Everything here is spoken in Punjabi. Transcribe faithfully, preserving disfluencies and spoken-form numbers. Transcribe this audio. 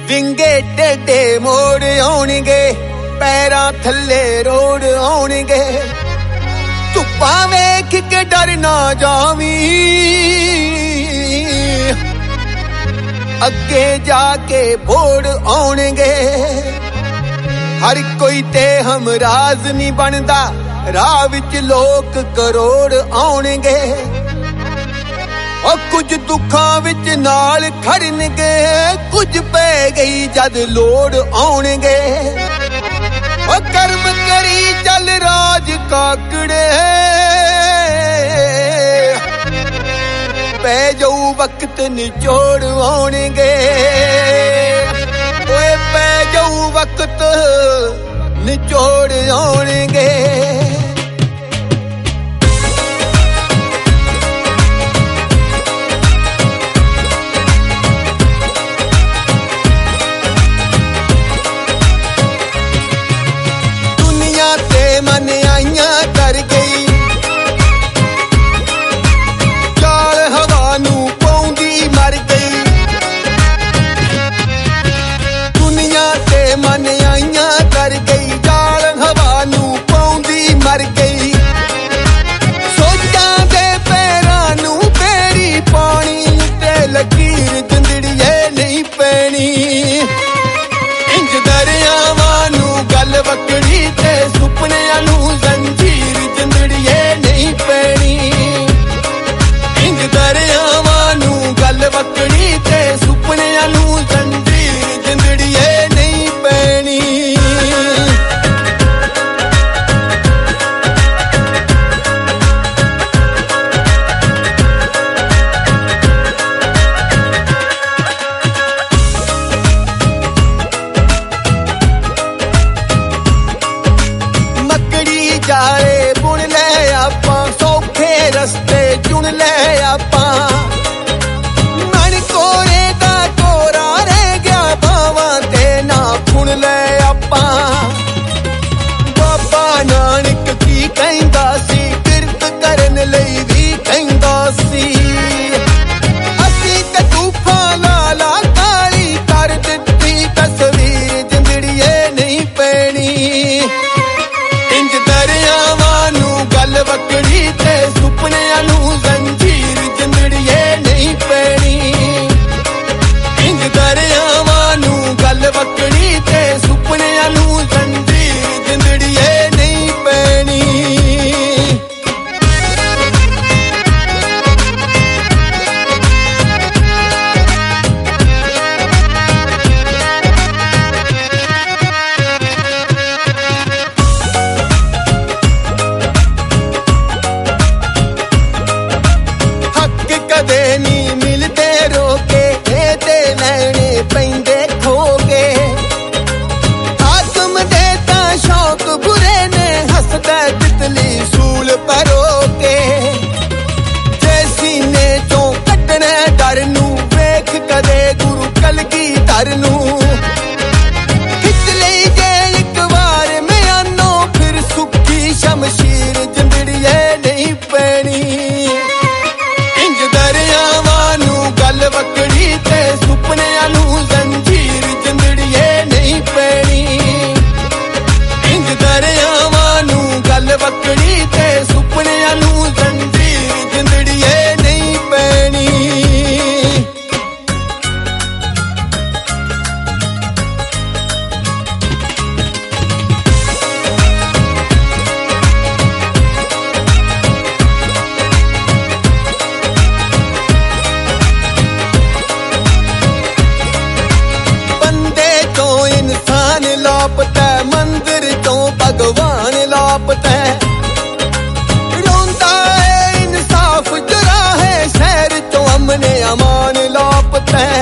ਵਿੰਗੇ ਟੇਡੇ ਮੋੜ ਆਉਣਗੇ ਪੈਰਾਂ ਥੱਲੇ ਰੋੜ ਆਉਣਗੇ ਧੁੱਪਾਂ ਵੇਖ ਕੇ ਡਰ ਨਾ ਜਾਵੀਂ ਅੱਗੇ ਜਾ ਕੇ ਬੋੜ ਆਉਣਗੇ ਹਰ ਕੋਈ ਤੇ ਹਮਰਾਜ਼ ਨਹੀਂ ਬਣਦਾ ਰਾਹ ਵਿੱਚ ਲੋਕ ਕਰੋੜ ਆਉਣਗੇ ਉਹ ਕੁਝ ਦੁੱਖਾਂ ਵਿੱਚ ਨਾਲ ਖੜਨਗੇ ਕੁਝ ਪੈ ਗਈ ਜਦ ਲੋੜ ਆਉਣਗੇ ਉਹ ਕਰਮ ਕਰੀ ਚੱਲ ਰਾਜ ਕਾਕੜੇ ਪੈ ਜਾਊ ਵਕਤ ਨਿਚੋੜ ਆਉਣਗੇ ਓਏ ਪੈ ਜਾਊ ਵਕਤ ਨਿਚੋੜ ਆਉਣਗੇ मन आइया कर गई चाल हवा नू पौंदी मर गई दुनिया ते मन आइया कर गई चाल हवा नू पौंदी मर गई सोचा दे पैरां नू तेरी पानी ते लकीर जिंदड़िए नहीं पैनी इंज दरियावां नू गल वकड़ी ते ਸੁਪਨਿਆਂ ਨੂੰ ਜ਼ੰਜੀਰ ਜਿੰਦੜੀਏ ਨਹੀਂ ਪੈਣੀ ਇੰਜ ਦਰਿਆਵਾਂ ਨੂੰ ਗੱਲ ਵਕੜੀ ਤੇ ਸੁਪਨਿਆਂ ਨੂੰ ਜ਼ੰਜੀਰ ਜਿੰਦੜੀਏ ਨਹੀਂ ਪੈਣੀ ਜਾਲੇ ਬੁਣ ਲੈ ਆਪਾਂ ਸੌਖੇ ਰਸਤੇ ਚੁਣ ਲੈ ਆਪਾਂ ਮਨ ਕੋਰੇ ਦਾ ਕੋਰਾ ਰਹਿ ਗਿਆ ਬਾਵਾਂ ਤੇ ਨਾ ਖੁਣ ਲੈ ਆਪਾਂ ਬਾਬਾ ਨਾਨਕ ਕੀ ਕਹਿੰਦਾ ਸੀ ਕਿਰਤ ਕਰਨ ਲਈ ਵੀ ਕਹਿੰਦਾ ਸੀ ਅਸੀਂ ਤੇ ਤੂਫਾਂ ਲਾ ਲਾ ਕਾਲੀ ਕਰ ਦਿੱਤੀ ਤਸਵੀਰ ਜਿੰਦੜੀਏ ਨਹੀਂ ਪੈਣੀ गल वकड़ी ते सुपनियां नू जंजीर जिंदड़िए नहीं पैनी इंज दरियावां नू गल वकड़ी ते सुपनियां नू जंजीर जिंदड़िए नहीं पैनी ਕਦੇ ਨਹੀਂ ਮਿਲਦੇ ਰੋਕੇ ਇਹਦੇ ਲੈਣੇ ਪੈਂਦੇ ਖੋਗੇ ਆਦਮ ਦੇ ਤਾਂ ਸ਼ੌਕ ਬੁਰੇ ਨੇ ਹੱਸਦਾ ਤਿਤਲੀ ਸੂਲ ਪਰੋਕੇ ਜੇ ਸੀਨੇ ਚੋਂ ਕੱਢਣਾ ਡਰ ਨੂੰ ਵੇਖ ਕਦੇ ਗੁਰੂ ਕਲਗੀਧਰ ਨੂੰ ਖਿੱਚ ਲਈ ਜੇ ਇੱਕ ਵਾਰ ਮਿਆਨੋ ਫਿਰ ਸੁੱਕੀ ਸ਼ਮਸ਼ੀਰ ਜਿੰਦੜੀਏ ਨਹੀਂ ਪੈਣੀ गल वकड़ी ते सुपनियां नू जंजीर जिंदड़िए नहीं पैनी इंज दरियावां नू गल वकड़ी ते सुपनियां नू जंजीर जिंदड़िए नहीं पैनी ਲਾਪਤਾ ਮੰਦਿਰ ਤੋਂ ਭਗਵਾਨ ਲਾਪਤਾ ਰੋਂਦਾ ਏ ਇਨਸਾਫ ਜਰਾ ਹੈ ਸ਼ਹਿਰ ਤੋਂ ਅਮਨ ਅਮਾਨ ਲਾਪਤਾ